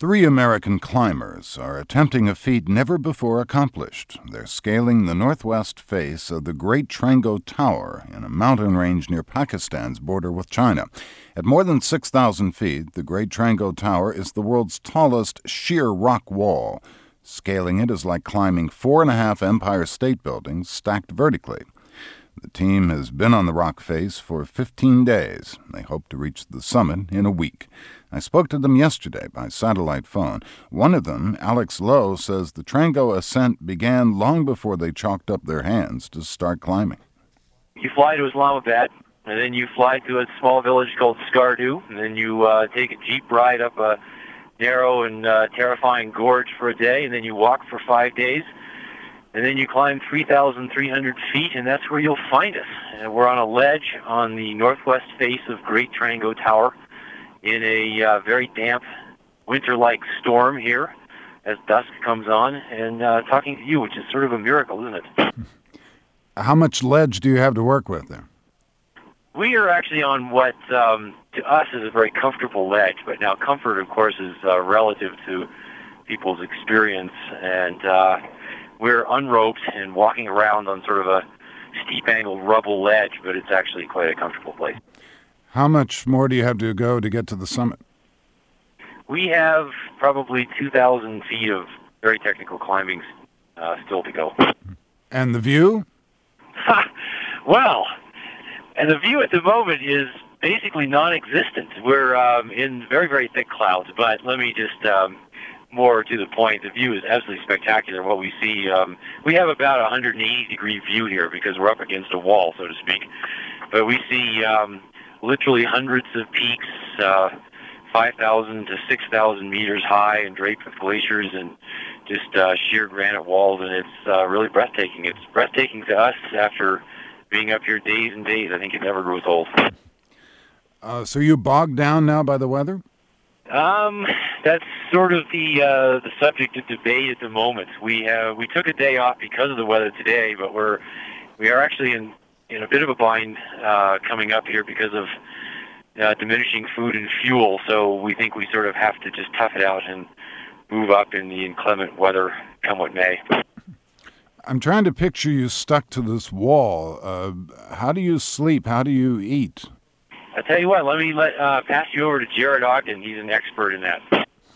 Three American climbers are attempting a feat never before accomplished. They're scaling the northwest face of the Great Trango Tower in a mountain range near Pakistan's border with China. At more than 6,000 feet, the Great Trango Tower is the world's tallest sheer rock wall. Scaling it is like climbing 4.5 Empire State Buildings stacked vertically. The team has been on the rock face for 15 days. They hope to reach the summit in a week. I spoke to them yesterday by satellite phone. One of them, Alex Lowe, says the Trango ascent began long before they chalked up their hands to start climbing. You fly to Islamabad, and then you fly to a small village called Skardu, and then you take a jeep ride up a narrow and terrifying gorge for a day, and then you walk for 5 days, and then you climb 3,300 feet, and that's where you'll find us. And we're on a ledge on the northwest face of Great Trango Tower in a very damp, winter-like storm here as dusk comes on, and talking to you, which is sort of a miracle, isn't it? How much ledge do you have to work with there? We are actually on what, to us, is a very comfortable ledge, but now comfort, of course, is relative to people's experience, and we're unroped and walking around on sort of a steep-angled rubble ledge, but it's actually quite a comfortable place. How much more do you have to go to get to the summit? We have probably 2,000 feet of very technical climbing still to go. And the view? Well, and the view at the moment is basically non-existent. We're in very, very thick clouds, but let me just, more to the point, the view is absolutely spectacular. What we see, we have about a 180-degree view here because we're up against a wall, so to speak. But we see literally hundreds of peaks, 5,000 to 6,000 meters high and draped with glaciers and just sheer granite walls, and it's really breathtaking. It's breathtaking to us after being up here days and days. I think it never grows old. So you bogged down now by the weather? That's sort of the subject of debate at the moment. We took a day off because of the weather today, but we are actually in a bit of a bind coming up here because of diminishing food and fuel. So we think we sort of have to just tough it out and move up in the inclement weather, come what may. I'm trying to picture you stuck to this wall. How do you sleep? How do you eat? I'll tell you what, let me pass you over to Jared Ogden. He's an expert in that.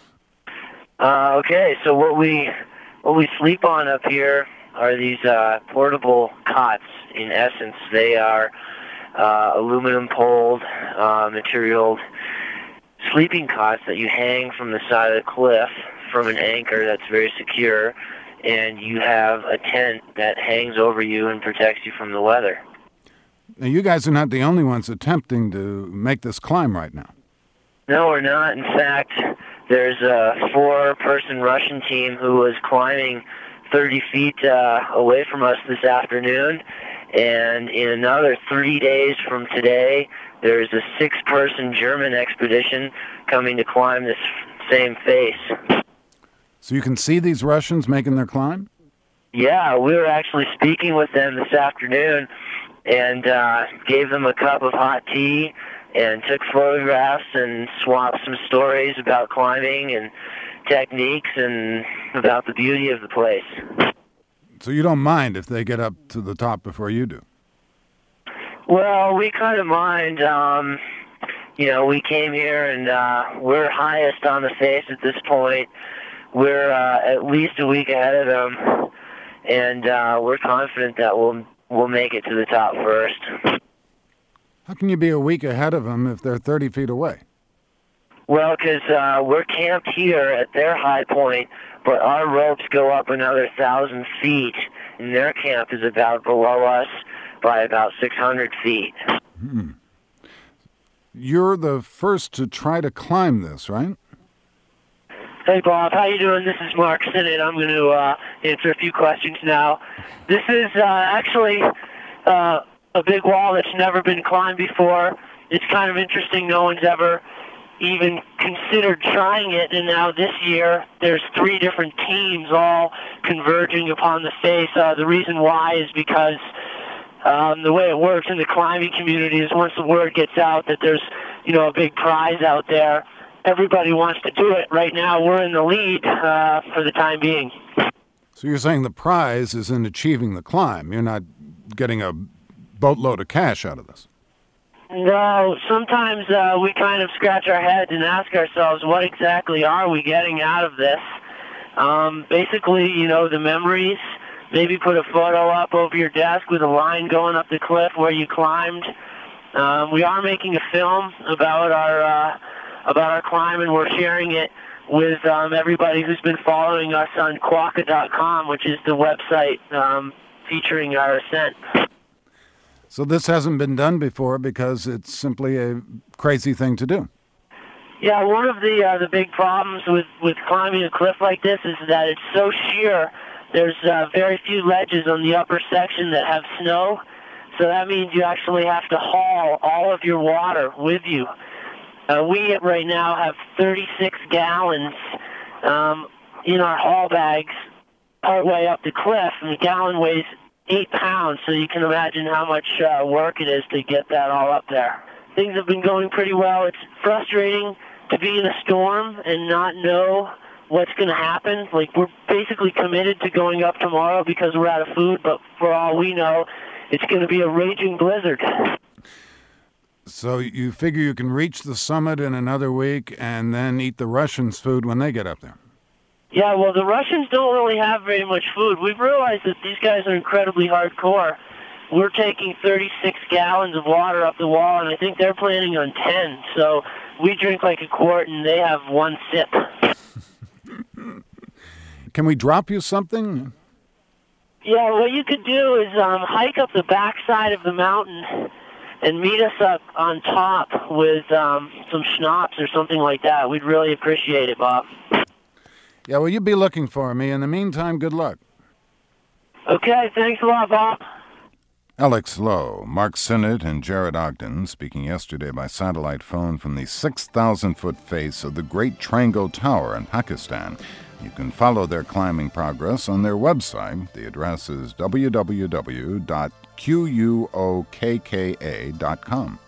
Okay, so what we sleep on up here are these portable cots. In essence, they are aluminum poled, materialed sleeping cots that you hang from the side of the cliff from an anchor that's very secure, and you have a tent that hangs over you and protects you from the weather. Now, you guys are not the only ones attempting to make this climb right now. No, we're not. In fact, there's a 4-person Russian team who was climbing 30 feet away from us this afternoon, and in another 3 days from today, there's a 6-person German expedition coming to climb this same face. So you can see these Russians making their climb? Yeah, we were actually speaking with them this afternoon and gave them a cup of hot tea and took photographs and swapped some stories about climbing and techniques and about the beauty of the place. So you don't mind if they get up to the top before you do? Well, we kind of mind. We came here and we're highest on the face at this point. We're at least a week ahead of them, and we're confident that we'll make it to the top first. How can you be a week ahead of them if they're 30 feet away? Well, because we're camped here at their high point, but our ropes go up another 1,000 feet, and their camp is about below us by about 600 feet. You're the first to try to climb this, right? Hey, Bob, how you doing? This is Mark Sinnott. I'm going to answer a few questions now. This is actually a big wall that's never been climbed before. It's kind of interesting. No one's ever even considered trying it, and now this year there's 3 different teams all converging upon the face. The reason why is because the way it works in the climbing community is once the word gets out that there's a big prize out there, everybody wants to do it. Right now, we're in the lead for the time being. So you're saying the prize is in achieving the climb. You're not getting a boatload of cash out of this. No, sometimes we kind of scratch our heads and ask ourselves, what exactly are we getting out of this? Basically, the memories. Maybe put a photo up over your desk with a line going up the cliff where you climbed. We are making a film about our climb, and we're sharing it with everybody who's been following us on Quokka.com, which is the website featuring our ascent. So this hasn't been done before because it's simply a crazy thing to do. Yeah, one of the big problems with climbing a cliff like this is that it's so sheer. There's very few ledges on the upper section that have snow, so that means you actually have to haul all of your water with you. We right now have 36 gallons in our haul bags partway up the cliff, and the gallon weighs 8 pounds, so you can imagine how much work it is to get that all up there. Things have been going pretty well. It's frustrating to be in a storm and not know what's going to happen. Like, we're basically committed to going up tomorrow because we're out of food, but for all we know, it's going to be a raging blizzard. So you figure you can reach the summit in another week and then eat the Russians' food when they get up there? Yeah, well, the Russians don't really have very much food. We've realized that these guys are incredibly hardcore. We're taking 36 gallons of water up the wall, and I think they're planning on 10. So we drink like a quart, and they have one sip. Can we drop you something? Yeah, what you could do is hike up the backside of the mountain and meet us up on top with some schnapps or something like that. We'd really appreciate it, Bob. Yeah, well, you be looking for me. In the meantime, good luck. Okay, thanks a lot, Bob. Alex Lowe, Mark Sinnott, and Jared Ogden speaking yesterday by satellite phone from the 6,000-foot face of the Great Trango Tower in Pakistan. You can follow their climbing progress on their website. The address is www.quokka.com.